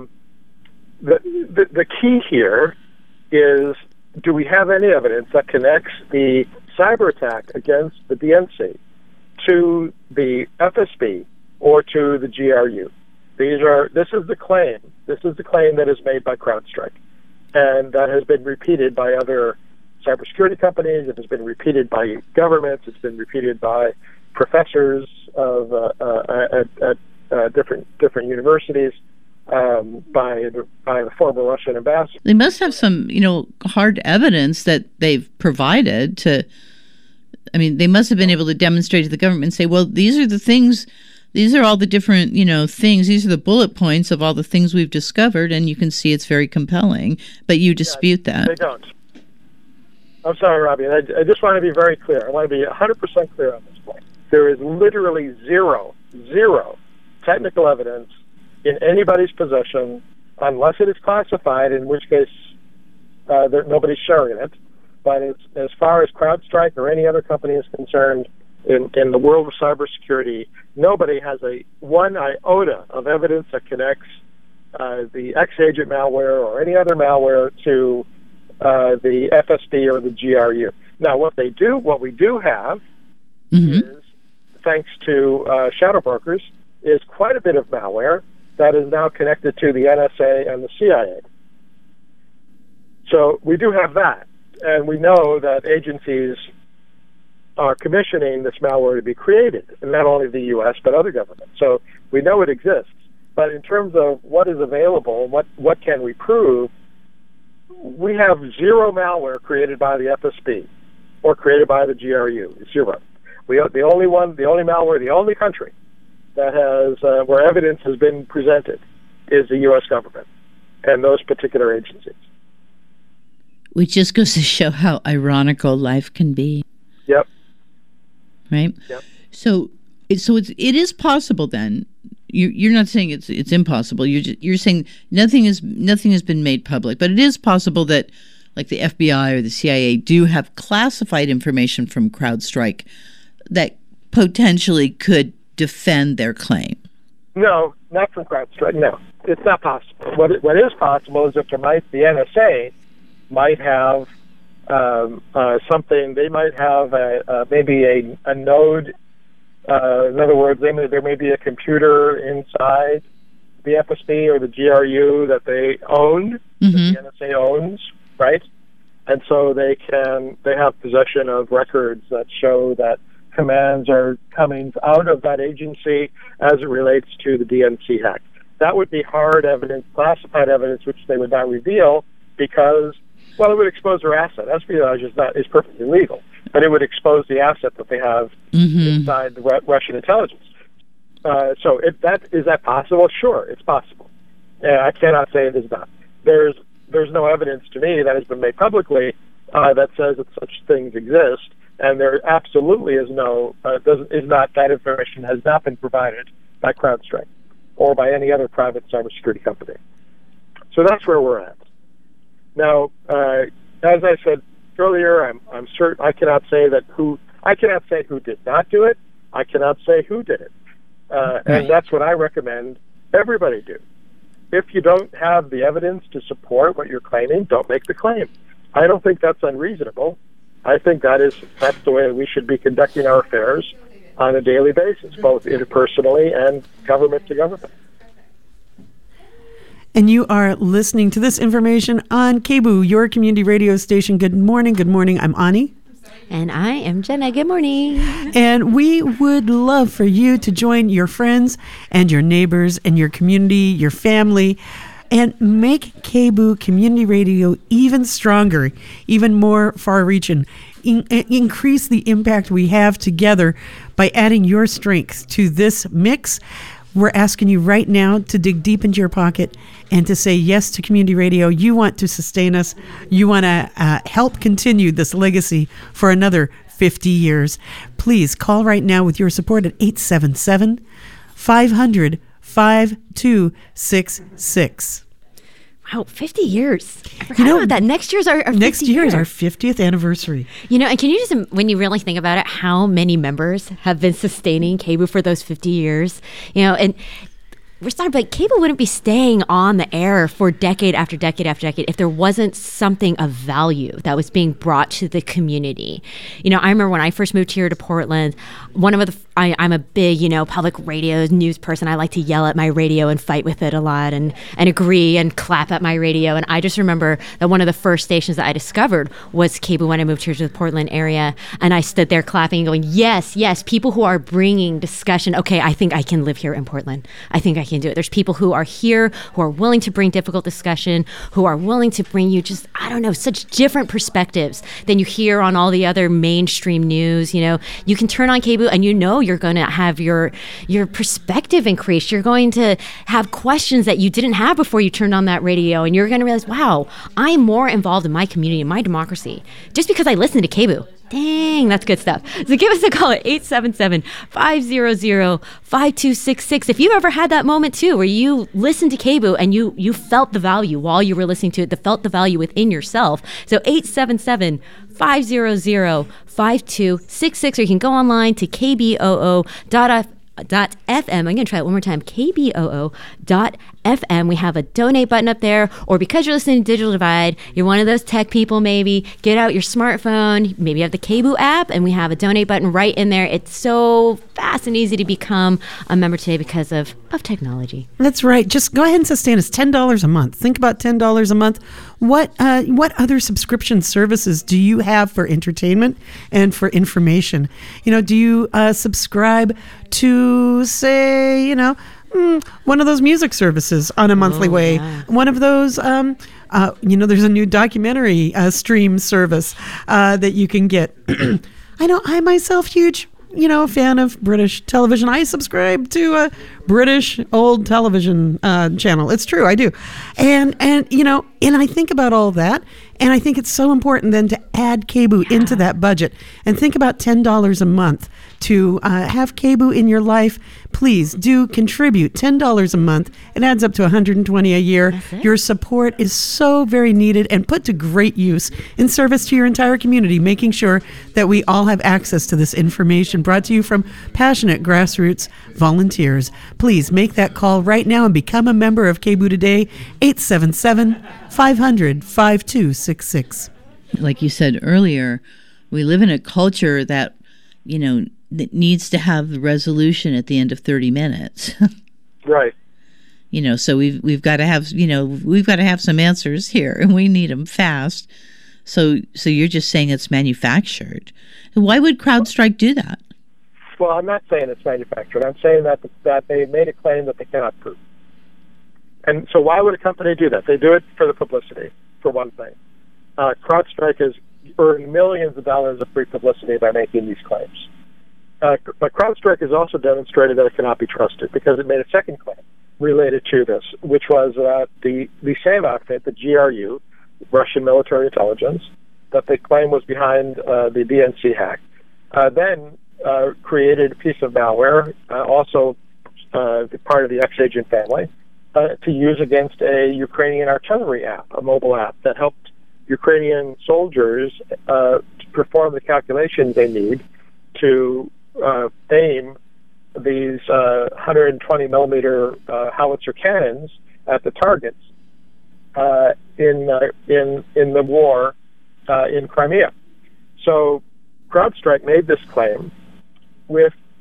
K: the key here is, do we have any evidence that connects the cyber attack against the DNC to the FSB or to the GRU? This is the claim. This is the claim that is made by CrowdStrike, and that has been repeated by other cybersecurity companies. It has been repeated by governments. It's been repeated by professors of at different universities. By the former Russian ambassador.
J: They must have some, hard evidence that they've provided to. I mean, they must have been able to demonstrate to the government and say, well, these are the things. These are all the different, things. These are the bullet points of all the things we've discovered, and you can see it's very compelling. But you dispute that.
K: They don't. I'm sorry, Robbie. I just want to be very clear. I want to be 100% clear on this point. There is literally zero technical evidence in anybody's possession, unless it is classified, in which case nobody's sharing it. But as far as CrowdStrike or any other company is concerned, in the world of cybersecurity, nobody has one iota of evidence that connects the X-Agent malware or any other malware to the FSB or the GRU. Now, what we do have is, thanks to shadow brokers, is quite a bit of malware that is now connected to the NSA and the CIA. So we do have that, and we know that agencies are commissioning this malware to be created, and not only the U.S., but other governments. So we know it exists. But in terms of what is available, what can we prove, we have zero malware created by the FSB or created by the GRU. Zero. The only malware, the only country that has where evidence has been presented is the U.S. government and those particular agencies.
J: Which just goes to show how ironical life can be.
K: Yep.
J: Right.
K: Yep. So
J: it is possible then. You're not saying it's impossible. You're saying nothing has been made public, but it is possible that, like, the FBI or the CIA do have classified information from CrowdStrike that potentially could defend their claim.
K: No, not from CrowdStrike. No, it's not possible. What is possible is that the NSA might have something. They might have maybe a node. In other words, there may be a computer inside the FSB or the GRU that they own, that the NSA owns, right? And so they have possession of records that show that commands are coming out of that agency as it relates to the DNC hack. That would be hard evidence, classified evidence, which they would not reveal because, well, it would expose their asset. Espionage is perfectly legal, but it would expose the asset that they have inside the Russian intelligence. So is that possible? Sure, it's possible. I cannot say it is not. There's no evidence to me that has been made publicly that says that such things exist, and there absolutely is that information has not been provided by CrowdStrike or by any other private cybersecurity company. So that's where we're at. Now, as I said earlier, I'm certain I cannot say who did not do it. I cannot say who did it, and that's what I recommend everybody do. If you don't have the evidence to support what you're claiming, don't make the claim. I don't think that's unreasonable. I think that's the way we should be conducting our affairs. on a daily basis, both interpersonally and government to government.
A: And you are listening to this information on KBOO, your community radio station. Good morning. Good morning. I'm Ani.
B: And I am Jenna. Good morning.
A: And we would love for you to join your friends and your neighbors and your community, your family, and make KBOO Community Radio even stronger, even more far-reaching. Increase the impact we have together by adding your strength to this mix. We're asking you right now to dig deep into your pocket and to say yes to community radio. You want to sustain us. You want to help continue this legacy for another 50 years. Please call right now with your support at 877-500-5266.
B: Wow, 50 years. I forgot about that. Next year's our 50th
A: next year is our 50th anniversary.
B: And can you just, when you really think about it, how many members have been sustaining KBOO for those 50 years? And we're starting, but KBOO wouldn't be staying on the air for decade after decade after decade if there wasn't something of value that was being brought to the community. I remember when I first moved here to Portland, I'm a big, public radio news person. I like to yell at my radio and fight with it a lot and agree and clap at my radio. And I just remember that one of the first stations that I discovered was KBOO when I moved here to the Portland area. And I stood there clapping and going, yes, people who are bringing discussion. Okay, I think I can live here in Portland. I think I can do it. There's people who are here who are willing to bring difficult discussion, who are willing to bring you just, such different perspectives than you hear on all the other mainstream news. You can turn on KBOO and you're going to have your perspective increased. You're going to have questions that you didn't have before you turned on that radio, and you're going to realize, wow, I'm more involved in my community and my democracy just because I listen to KBOO. Dang, that's good stuff. So give us a call at 877-500-5266. If you've ever had that moment too, where you listened to KBOO and you felt the value while you were listening to it, felt the value within yourself. So 877-500-5266, or you can go online to kboo.fm. I'm going to try it one more time, kboo.fm. We have a donate button up there, or because you're listening to Digital Divide, you're one of those tech people maybe, get out your smartphone, maybe you have the KBOO app, and we have a donate button right in there. It's so fast and easy to become a member today because of technology.
A: That's right. Just go ahead and sustain us. $10 a month. Think about $10 a month. What other subscription services do you have for entertainment and for information? Do you subscribe to, say, one of those music services on a monthly way? Yeah. One of those, there's a new documentary stream service that you can get. I myself, huge fan of British television. I subscribe to a British old television channel. It's true, I do. And I think about all that, and I think it's so important then to add KBOO into that budget. And think about $10 a month to have KBOO in your life. Please do contribute $10 a month. It adds up to $120 a year. Your support is so very needed and put to great use in service to your entire community, making sure that we all have access to this information brought to you from passionate grassroots volunteers. Please make that call right now and become a member of KBOO today, 877-500-5266.
J: Like you said earlier, we live in a culture that, that needs to have the resolution at the end of 30 minutes.
K: Right.
J: So we've got to have, we've got to have some answers here, and we need them fast. So you're just saying it's manufactured. Why would CrowdStrike do that?
K: Well, I'm not saying it's manufactured. I'm saying that they made a claim that they cannot prove. And so why would a company do that? They do it for the publicity, for one thing. CrowdStrike has earned millions of dollars of free publicity by making these claims. But CrowdStrike has also demonstrated that it cannot be trusted because it made a second claim related to this, which was that the same outfit, the GRU, Russian military intelligence, that they claim was behind the DNC hack, then created a piece of malware, also part of the X-Agent family, to use against a Ukrainian artillery app, a mobile app that helped Ukrainian soldiers to perform the calculations they need to aim these 120 millimeter howitzer cannons at the targets in the war in Crimea. So CrowdStrike made this claim with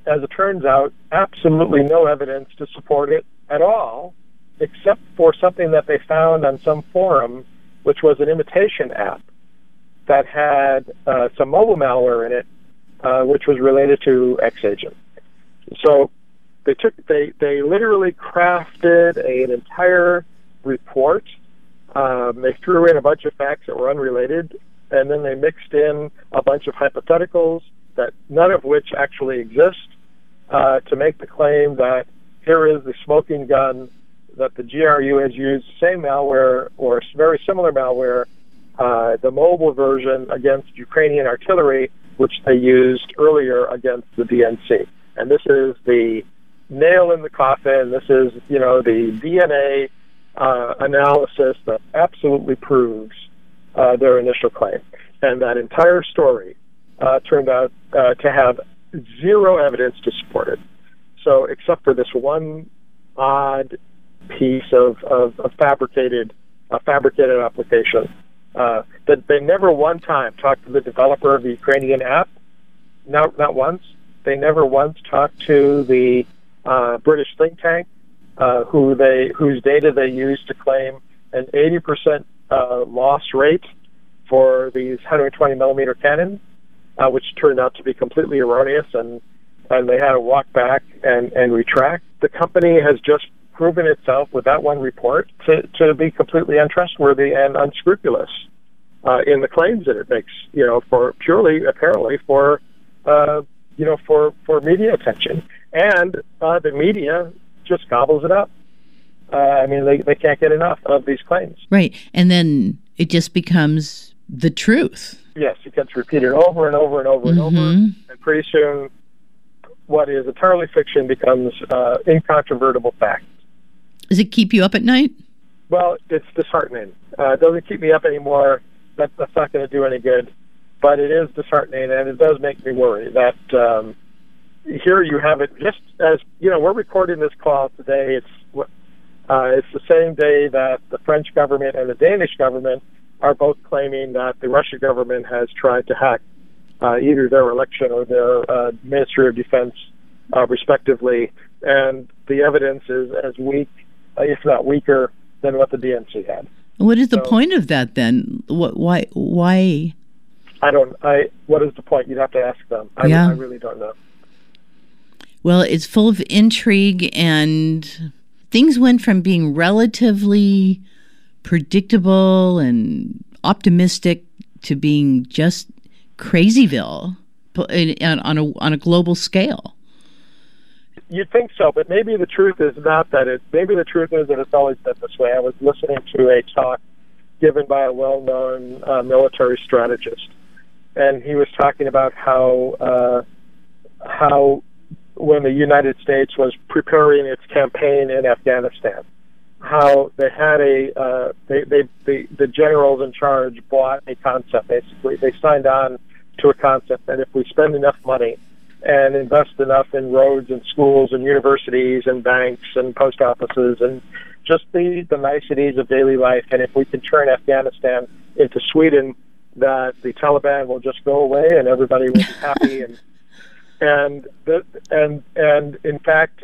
K: as it turns out, absolutely no evidence to support it at all, except for something that they found on some forum, which was an imitation app that had some mobile malware in it, which was related to X-Agent. So they literally crafted an entire report. They threw in a bunch of facts that were unrelated, and then they mixed in a bunch of hypotheticals that none of which actually exist to make the claim that here is the smoking gun, that the GRU has used the same malware or very similar malware, the mobile version against Ukrainian artillery, which they used earlier against the DNC. And this is the nail in the coffin. This is, the DNA analysis that absolutely proves their initial claim. And that entire story turned out to have zero evidence to support it. So except for this one odd piece of fabricated application, that they never one time talked to the developer of the Ukrainian app, not once. They never once talked to the British think tank, whose data they used to claim an 80% loss rate for these 120 millimeter cannons, which turned out to be completely erroneous, and they had to walk back and retract. The company has just proven itself with that one report to be completely untrustworthy and unscrupulous in the claims that it makes, for purely, apparently, for media attention. And the media just gobbles it up. They can't get enough of these claims.
J: Right. And then it just becomes the truth.
K: Yes, it gets repeated over and over and over and over. And pretty soon, what is entirely fiction becomes incontrovertible fact.
J: Does it keep you up at night?
K: Well, it's disheartening. It doesn't keep me up anymore. That's not going to do any good. But it is disheartening, and it does make me worry that here you have it just as, we're recording this call today. It's the same day that the French government and the Danish government are both claiming that the Russian government has tried to hack either their election or their Ministry of Defense, respectively. And the evidence is as weak, if not weaker, than what the DNC had.
J: What is the point of that then? Why?
K: What is the point? You'd have to ask them. I really don't know.
J: Well, it's full of intrigue, and things went from being relatively predictable and optimistic to being just crazyville on a global scale.
K: You'd think so, but maybe the truth is not that maybe the truth is that it's always been this way. I was listening to a talk given by a well-known military strategist, and he was talking about how when the United States was preparing its campaign in Afghanistan, how they had the generals in charge bought a concept. Basically, they signed on to a concept that if we spend enough money and invest enough in roads and schools and universities and banks and post offices and just the niceties of daily life, and if we can turn Afghanistan into Sweden, that the Taliban will just go away and everybody will be happy. And in fact,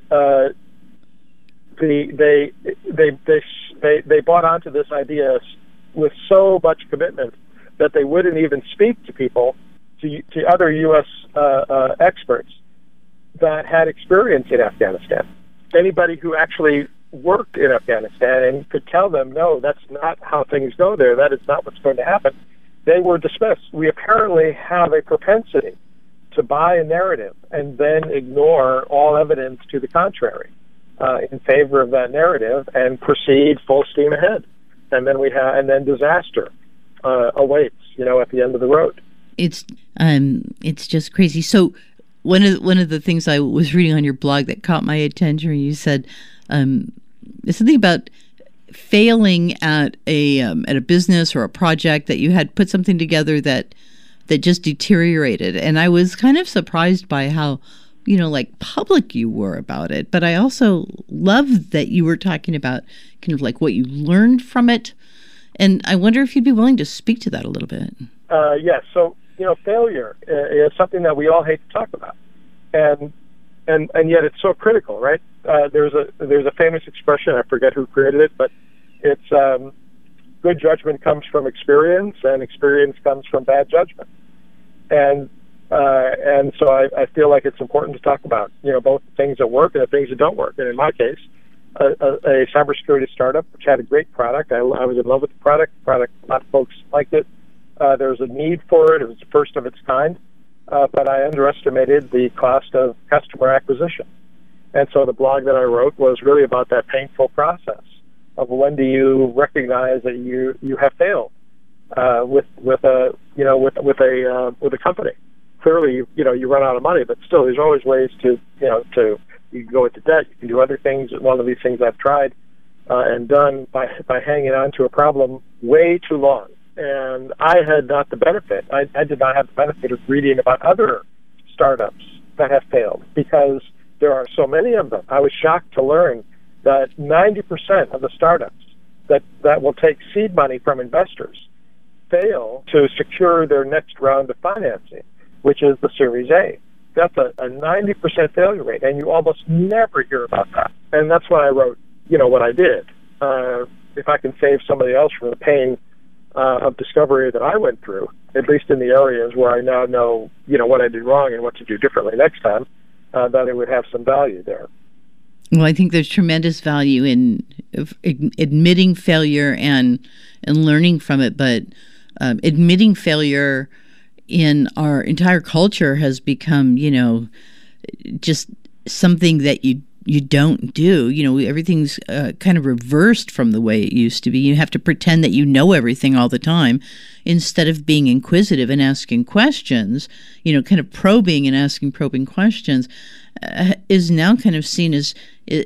K: they bought onto this idea with so much commitment that they wouldn't even speak to people, to other U.S. Experts that had experience in Afghanistan. Anybody who actually worked in Afghanistan and could tell them, no, that's not how things go there. That is not what's going to happen. They were dismissed. We apparently have a propensity to buy a narrative and then ignore all evidence to the contrary in favor of that narrative and proceed full steam ahead. And then disaster awaits, at the end of the road.
J: It's just crazy. So one of the things I was reading on your blog that caught my attention, you said something about failing at a business or a project that you had put something together that just deteriorated. And I was kind of surprised by how, public you were about it. But I also loved that you were talking about kind of like what you learned from it. And I wonder if you'd be willing to speak to that a little bit.
K: Yes. So, failure is something that we all hate to talk about. And and yet it's so critical, right? There's a famous expression, I forget who created it, but it's good judgment comes from experience, and experience comes from bad judgment. And so I feel like it's important to talk about, both the things that work and the things that don't work. And in my case, a cybersecurity startup which had a great product. I was in love with the product. A lot of folks liked it. There was a need for it. It was the first of its kind. But I underestimated the cost of customer acquisition. And so the blog that I wrote was really about that painful process of when do you recognize that you have failed with a company. Clearly, you run out of money, but still, there's always ways to you can go into debt. You can do other things. One of these things I've tried and done by hanging on to a problem way too long. And I had not the benefit. I did not have the benefit of reading about other startups that have failed because there are so many of them. I was shocked to learn that 90% of the startups that will take seed money from investors fail to secure their next round of financing, which is the Series A. That's a 90% failure rate, and you almost never hear about that. And that's why I wrote, what I did. If I can save somebody else from the pain of discovery that I went through, at least in the areas where I now know, what I did wrong and what to do differently next time, that it would have some value there.
J: Well, I think there's tremendous value in admitting failure and learning from it, but admitting failure in our entire culture has become, just something that you don't do. Everything's kind of reversed from the way it used to be. You have to pretend that you know everything all the time instead of being inquisitive and asking questions, kind of probing and asking probing questions is now kind of seen as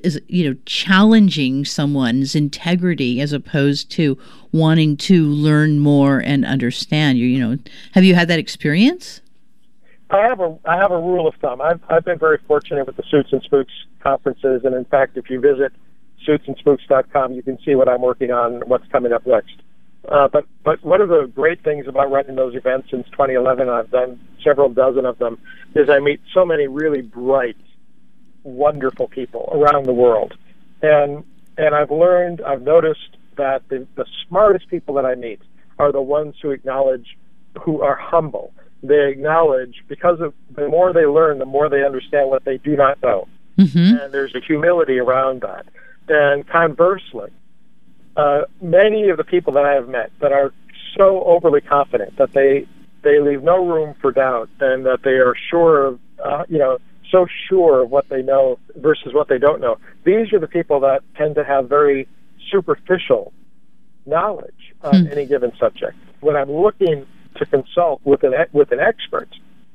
J: challenging someone's integrity as opposed to wanting to learn more and understand. Have you had that experience?
K: I have a rule of thumb. I've been very fortunate with the Suits and Spooks conferences, and in fact, if you visit suitsandspooks.com, you can see what I'm working on, what's coming up next. But one of the great things about running those events since 2011, I've done several dozen of them, is I meet so many really bright, wonderful people around the world, and I've noticed that the smartest people that I meet are the ones who are humble. They acknowledge, because of the more they learn, the more they understand what they do not know. Mm-hmm. And there's a humility around that. And conversely, many of the people that I have met that are so overly confident that they leave no room for doubt, and that they are sure of, so sure of what they know versus what they don't know. These are the people that tend to have very superficial knowledge on any given subject. When I'm looking to consult with an expert,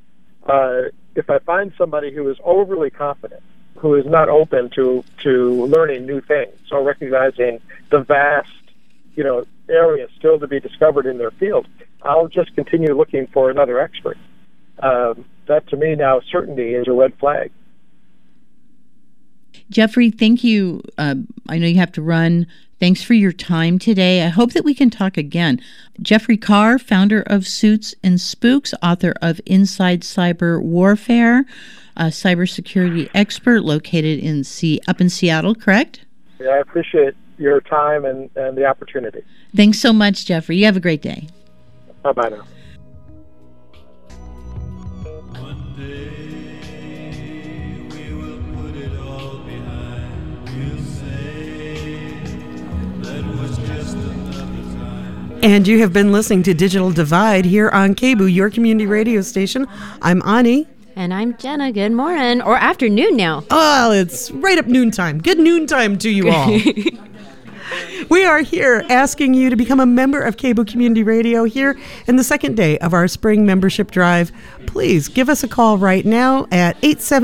K: if I find somebody who is overly confident, who is not open to learning new things, or recognizing the vast, area still to be discovered in their field, I'll just continue looking for another expert. That to me now, certainty is a red flag.
J: Jeffrey, thank you. I know you have to run. Thanks for your time today. I hope that we can talk again. Jeffrey Carr, founder of Suits and Spooks, author of Inside Cyber Warfare, a cybersecurity expert located up in Seattle, correct?
K: Yeah, I appreciate your time and the opportunity.
J: Thanks so much, Jeffrey. You have a great day.
K: Bye-bye now.
A: And you have been listening to Digital Divide here on KBOO, your community radio station. I'm Ani.
B: And I'm Jenna. Good morning. Or afternoon now.
A: Oh, it's right up noontime. Good noontime to you all. We are here asking you to become a member of KBOO Community Radio here in the second day of our spring membership drive. Please give us a call right now at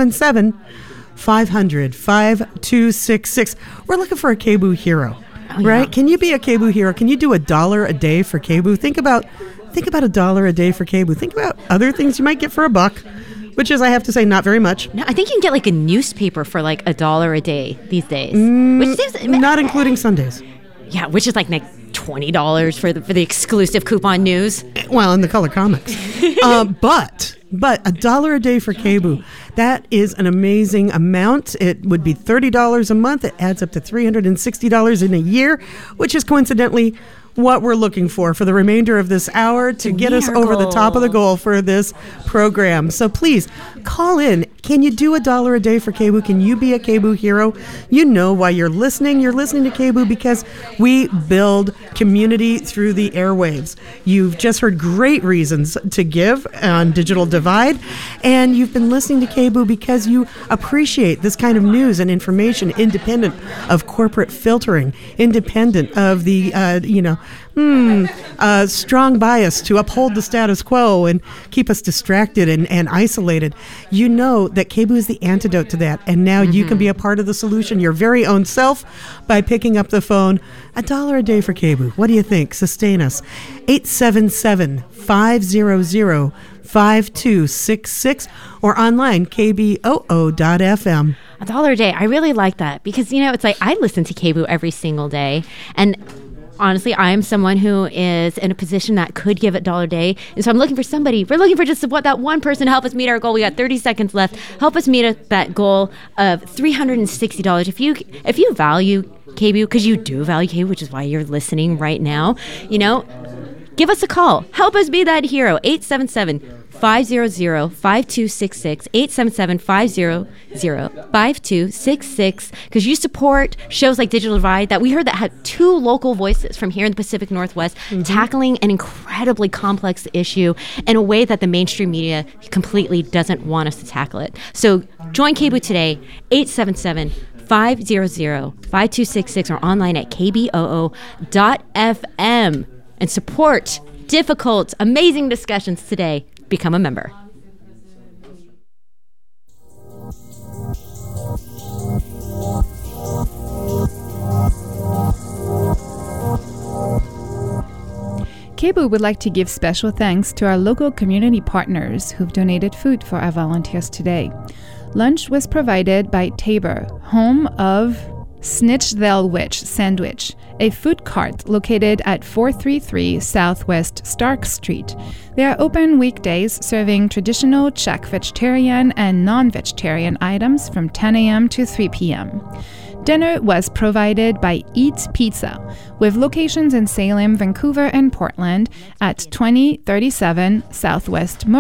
A: 877-500-5266. We're looking for a KBOO hero. Oh, right? Yeah. Can you be a KBOO hero? Can you do $1 a day for KBOO? Think about $1 a day for KBOO. Think about other things you might get for $1, which is, I have to say, not very much.
B: No, I think you can get like a newspaper for like $1 a day these days.
A: Which seems, not including Sundays.
B: Yeah, which is like $20 for the exclusive coupon news.
A: Well, in the color comics. But $1 a day for KBOO. That is an amazing amount. It would be $30 a month. It adds up to $360 in a year, which is coincidentally what we're looking for the remainder of this hour to get us over the top of the goal for this program. So please call in. Can you do $1 a day for KBOO? Can you be a KBOO hero? You know why you're listening. You're listening to KBOO because we build community through the airwaves. You've just heard great reasons to give on Digital Divide, and you've been listening to KBOO because you appreciate this kind of news and information independent of corporate filtering, independent of the, strong bias to uphold the status quo and keep us distracted and isolated. You know that KBOO is the antidote to that, and now you can be a part of the solution, your very own self, by picking up the phone. $1 a day for KBOO. What do you think? Sustain us. 877-500-5266 or online, kboo.fm.
B: $1 a day. I really like that because, it's like I listen to KBOO every single day, and honestly, I am someone who is in a position that could give $1 a day. And so I'm looking for somebody. We're looking for just that one person to help us meet our goal. We got 30 seconds left. Help us meet that goal of $360. If you value KBOO, because you do value KBOO, which is why you're listening right now, give us a call. Help us be that hero. 877-500-5266, 877-500-5266, because you support shows like Digital Divide that we heard that had 2 local voices from here in the Pacific Northwest tackling an incredibly complex issue in a way that the mainstream media completely doesn't want us to tackle it. So join KBOO today, 877-500-5266 or online at kboo.fm and support difficult, amazing discussions today. Become a member.
S: KBOO would like to give special thanks to our local community partners who've donated food for our volunteers today. Lunch was provided by Tabor, home of Snitchdale Sandwich, a food cart located at 433 Southwest Stark Street. They are open weekdays, serving traditional Czech vegetarian and non-vegetarian items from 10 a.m. to 3 p.m. Dinner was provided by Eat Pizza, with locations in Salem, Vancouver, and Portland at 2037 Southwest